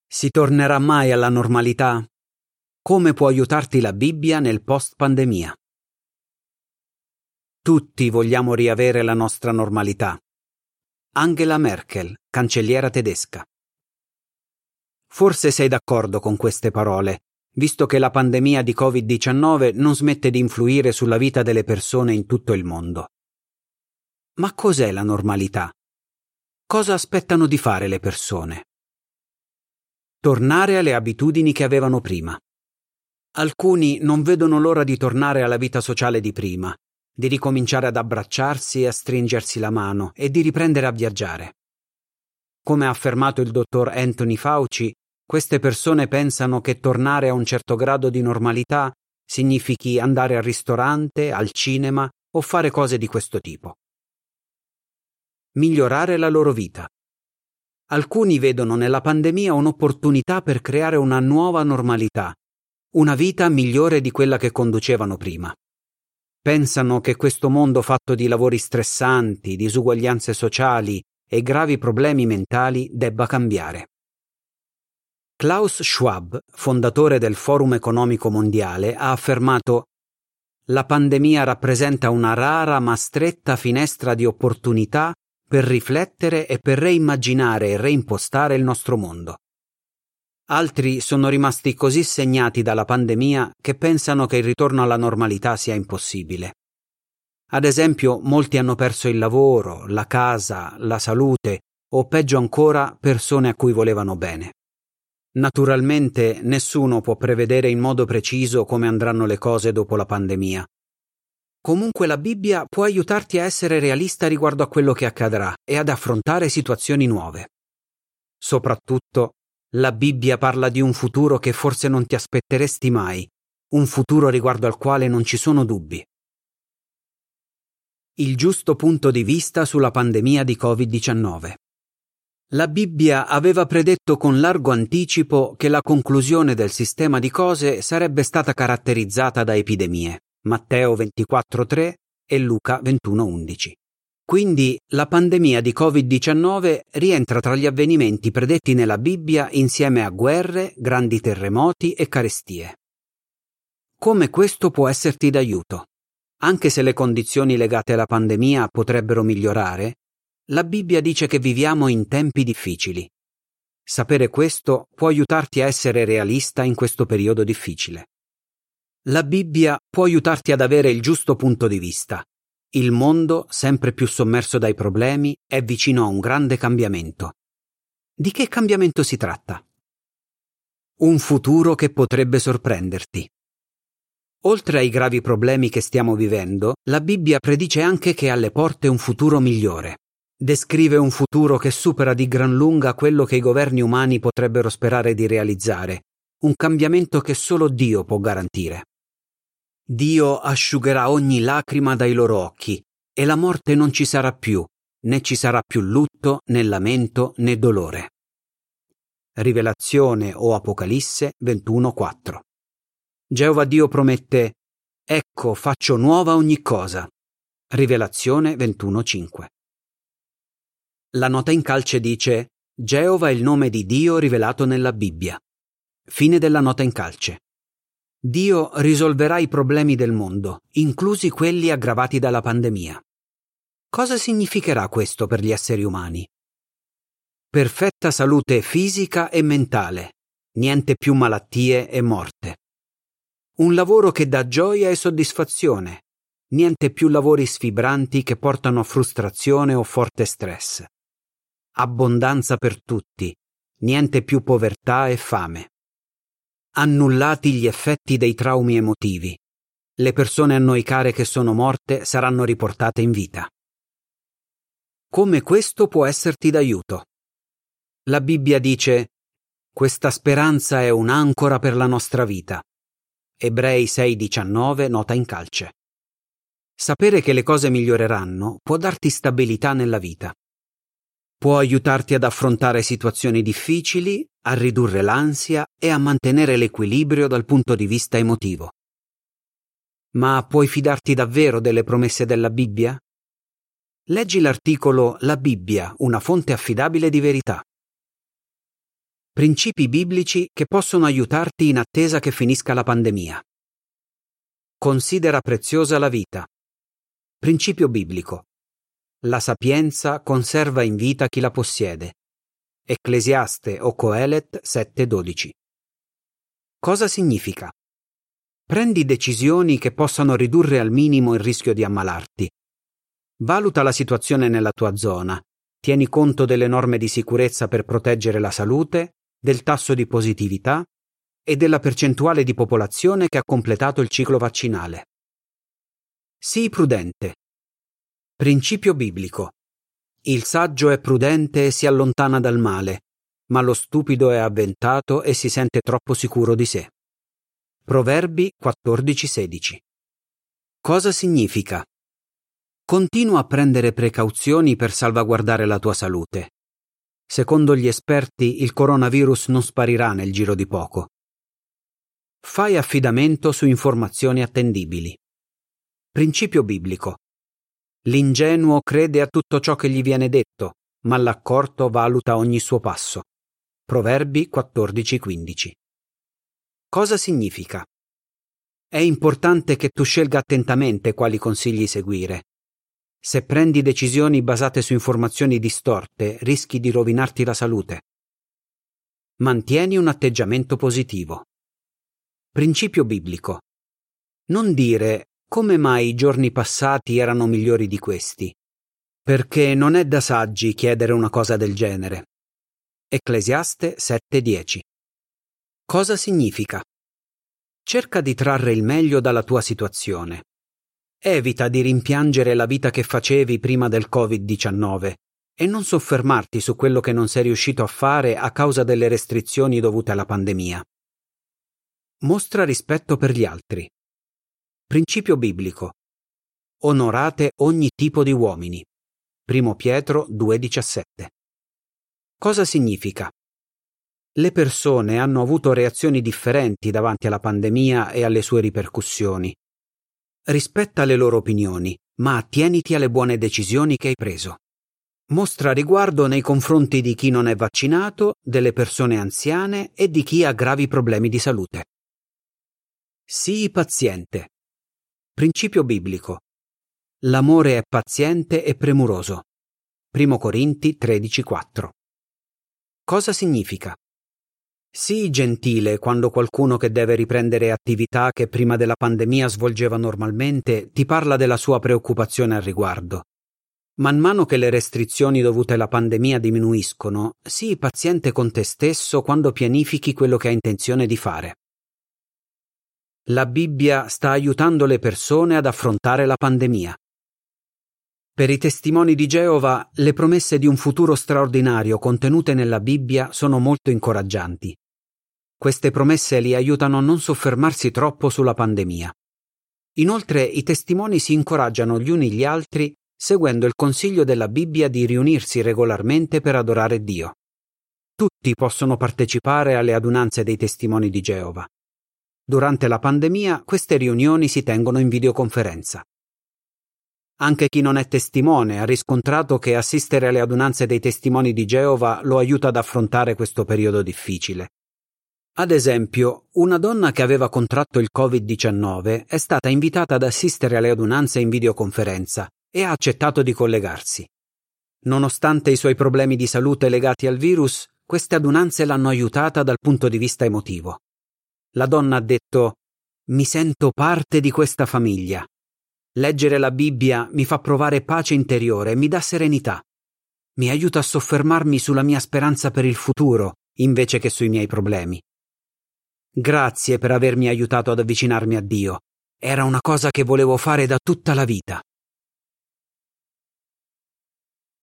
Si tornerà mai alla normalità? Come può aiutarti la Bibbia nel post-pandemia? Tutti vogliamo riavere la nostra normalità. Angela Merkel, cancelliera tedesca. Forse sei d'accordo con queste parole, visto che la pandemia di Covid-19 non smette di influire sulla vita delle persone in tutto il mondo. Ma cos'è la normalità? Cosa aspettano di fare le persone? Tornare alle abitudini che avevano prima. Alcuni non vedono l'ora di tornare alla vita sociale di prima, di ricominciare ad abbracciarsi e a stringersi la mano e di riprendere a viaggiare. Come ha affermato il dottor Anthony Fauci, queste persone pensano che tornare a un certo grado di normalità significhi andare al ristorante, al cinema o fare cose di questo tipo. Migliorare la loro vita. Alcuni vedono nella pandemia un'opportunità per creare una nuova normalità, una vita migliore di quella che conducevano prima. Pensano che questo mondo fatto di lavori stressanti, disuguaglianze sociali e gravi problemi mentali debba cambiare. Klaus Schwab, fondatore del Forum Economico Mondiale, ha affermato: «La pandemia rappresenta una rara ma stretta finestra di opportunità per riflettere e per reimmaginare e reimpostare il nostro mondo». Altri sono rimasti così segnati dalla pandemia che pensano che il ritorno alla normalità sia impossibile. Ad esempio, molti hanno perso il lavoro, la casa, la salute o, peggio ancora, persone a cui volevano bene. Naturalmente, nessuno può prevedere in modo preciso come andranno le cose dopo la pandemia. Comunque la Bibbia può aiutarti a essere realista riguardo a quello che accadrà e ad affrontare situazioni nuove. Soprattutto, la Bibbia parla di un futuro che forse non ti aspetteresti mai, un futuro riguardo al quale non ci sono dubbi. Il giusto punto di vista sulla pandemia di Covid-19. La Bibbia aveva predetto con largo anticipo che la conclusione del sistema di cose sarebbe stata caratterizzata da epidemie, Matteo 24,3 e Luca 21,11. Quindi la pandemia di Covid-19 rientra tra gli avvenimenti predetti nella Bibbia insieme a guerre, grandi terremoti e carestie. Come questo può esserti d'aiuto? Anche se le condizioni legate alla pandemia potrebbero migliorare, la Bibbia dice che viviamo in tempi difficili. Sapere questo può aiutarti a essere realista in questo periodo difficile. La Bibbia può aiutarti ad avere il giusto punto di vista. Il mondo, sempre più sommerso dai problemi, è vicino a un grande cambiamento. Di che cambiamento si tratta? Un futuro che potrebbe sorprenderti. Oltre ai gravi problemi che stiamo vivendo, la Bibbia predice anche che è alle porte un futuro migliore. Descrive un futuro che supera di gran lunga quello che i governi umani potrebbero sperare di realizzare, un cambiamento che solo Dio può garantire. Dio asciugherà ogni lacrima dai loro occhi e la morte non ci sarà più, né ci sarà più lutto, né lamento, né dolore. Rivelazione o Apocalisse 21,4. Geova Dio promette: «Ecco, faccio nuova ogni cosa». Rivelazione 21,5. La nota in calce dice: Geova è il nome di Dio rivelato nella Bibbia. Fine della nota in calce. Dio risolverà i problemi del mondo, inclusi quelli aggravati dalla pandemia. Cosa significherà questo per gli esseri umani? Perfetta salute fisica e mentale, niente più malattie e morte. Un lavoro che dà gioia e soddisfazione, niente più lavori sfibranti che portano a frustrazione o forte stress. Abbondanza per tutti, niente più povertà e fame. Annullati gli effetti dei traumi emotivi. Le persone a noi care che sono morte saranno riportate in vita. Come questo può esserti d'aiuto? La Bibbia dice: «Questa speranza è un'ancora per la nostra vita». Ebrei 6,19, nota in calce. Sapere che le cose miglioreranno può darti stabilità nella vita. Può aiutarti ad affrontare situazioni difficili, a ridurre l'ansia e a mantenere l'equilibrio dal punto di vista emotivo. Ma puoi fidarti davvero delle promesse della Bibbia? Leggi l'articolo La Bibbia, una fonte affidabile di verità. Principi biblici che possono aiutarti in attesa che finisca la pandemia. Considera preziosa la vita. Principio biblico. La sapienza conserva in vita chi la possiede. Ecclesiaste o Coelet 7:12. Cosa significa? Prendi decisioni che possano ridurre al minimo il rischio di ammalarti. Valuta la situazione nella tua zona. Tieni conto delle norme di sicurezza per proteggere la salute, del tasso di positività e della percentuale di popolazione che ha completato il ciclo vaccinale. Sii prudente. Principio biblico. Il saggio è prudente e si allontana dal male, ma lo stupido è avventato e si sente troppo sicuro di sé. Proverbi 14:16. Cosa significa? Continua a prendere precauzioni per salvaguardare la tua salute. Secondo gli esperti, il coronavirus non sparirà nel giro di poco. Fai affidamento su informazioni attendibili. Principio biblico. L'ingenuo crede a tutto ciò che gli viene detto, ma l'accorto valuta ogni suo passo. Proverbi 14:15. Cosa significa? È importante che tu scelga attentamente quali consigli seguire. Se prendi decisioni basate su informazioni distorte, rischi di rovinarti la salute. Mantieni un atteggiamento positivo. Principio biblico. Non dire come mai i giorni passati erano migliori di questi, perché non è da saggi chiedere una cosa del genere. Ecclesiaste 7:10. Cosa significa? Cerca di trarre il meglio dalla tua situazione. Evita di rimpiangere la vita che facevi prima del Covid-19 e non soffermarti su quello che non sei riuscito a fare a causa delle restrizioni dovute alla pandemia. Mostra rispetto per gli altri. Principio biblico. Onorate ogni tipo di uomini. 1 Pietro 2,17. Cosa significa? Le persone hanno avuto reazioni differenti davanti alla pandemia e alle sue ripercussioni. Rispetta le loro opinioni, ma attieniti alle buone decisioni che hai preso. Mostra riguardo nei confronti di chi non è vaccinato, delle persone anziane e di chi ha gravi problemi di salute. Sii paziente. Principio biblico. L'amore è paziente e premuroso. 1 Corinti 13:4. Cosa significa? Sii gentile quando qualcuno che deve riprendere attività che prima della pandemia svolgeva normalmente ti parla della sua preoccupazione al riguardo. Man mano che le restrizioni dovute alla pandemia diminuiscono, sii paziente con te stesso quando pianifichi quello che hai intenzione di fare. La Bibbia sta aiutando le persone ad affrontare la pandemia. Per i testimoni di Geova, le promesse di un futuro straordinario contenute nella Bibbia sono molto incoraggianti. Queste promesse li aiutano a non soffermarsi troppo sulla pandemia. Inoltre, i testimoni si incoraggiano gli uni gli altri seguendo il consiglio della Bibbia di riunirsi regolarmente per adorare Dio. Tutti possono partecipare alle adunanze dei testimoni di Geova. Durante la pandemia, queste riunioni si tengono in videoconferenza. Anche chi non è testimone ha riscontrato che assistere alle adunanze dei testimoni di Geova lo aiuta ad affrontare questo periodo difficile. Ad esempio, una donna che aveva contratto il Covid-19 è stata invitata ad assistere alle adunanze in videoconferenza e ha accettato di collegarsi. Nonostante i suoi problemi di salute legati al virus, queste adunanze l'hanno aiutata dal punto di vista emotivo. La donna ha detto: «Mi sento parte di questa famiglia. Leggere la Bibbia mi fa provare pace interiore e mi dà serenità. Mi aiuta a soffermarmi sulla mia speranza per il futuro, invece che sui miei problemi. Grazie per avermi aiutato ad avvicinarmi a Dio. Era una cosa che volevo fare da tutta la vita».